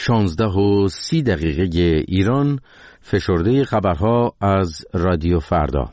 16:30 ایران. فشرده خبرها از رادیو فردا.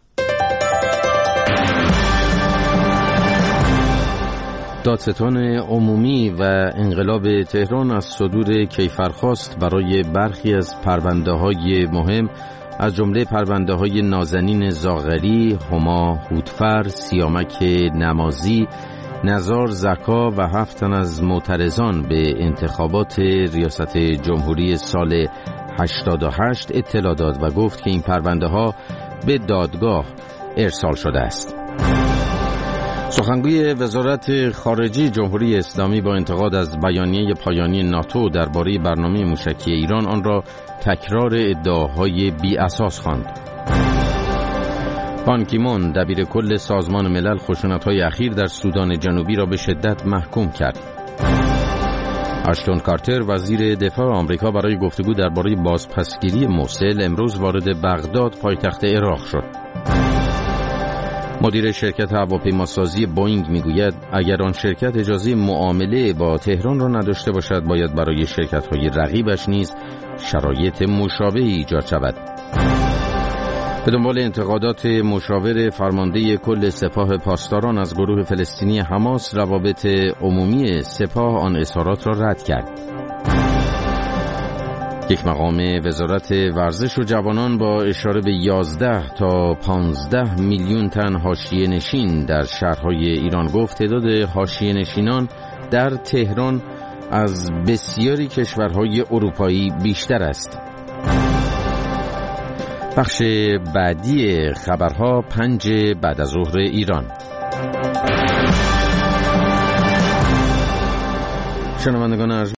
دادستان عمومی و انقلاب تهران از صدور کیفرخواست برای برخی از پرونده‌های مهم از جمله پرونده‌های نازنین زاغری، هما هودفر، سیامک نمازی، نزار زکا و 7 تن از معترضان به انتخابات ریاست جمهوری سال 88 اطلاع داد و گفت که این پرونده‌ها به دادگاه ارسال شده است. سخنگوی وزارت خارجه جمهوری اسلامی با انتقاد از بیانیه پایانی ناتو درباره برنامه موشکی ایران آن را تکرار ادعاهای بی اساس خواند. بان کی مون دبیر کل سازمان ملل خشونت‌های اخیر در سودان جنوبی را به شدت محکوم کرد. آشتون کارتر وزیر دفاع آمریکا برای گفتگو درباره بازپسگیری موصل امروز وارد بغداد پایتخت عراق شد. مدیر شرکت هواپیماسازی بوئینگ میگوید اگر آن شرکت اجازه معامله با تهران را نداشته باشد باید برای شرکت‌های رقیبش نیز شرایط مشابهی ایجاد شود. به دنبال انتقادات مشاور فرمانده کل سپاه پاسداران از گروه فلسطینی حماس، روابط عمومی سپاه آن اظهارات را رد کرد. یک مقام وزارت ورزش و جوانان با اشاره به 11 تا 15 میلیون تن حاشیه نشین در شهرهای ایران گفت تعداد حاشیه نشینان در تهران از بسیاری کشورهای اروپایی بیشتر است. بخش بعدی خبرها 5 بعد از ظهر ایران. شنوندگان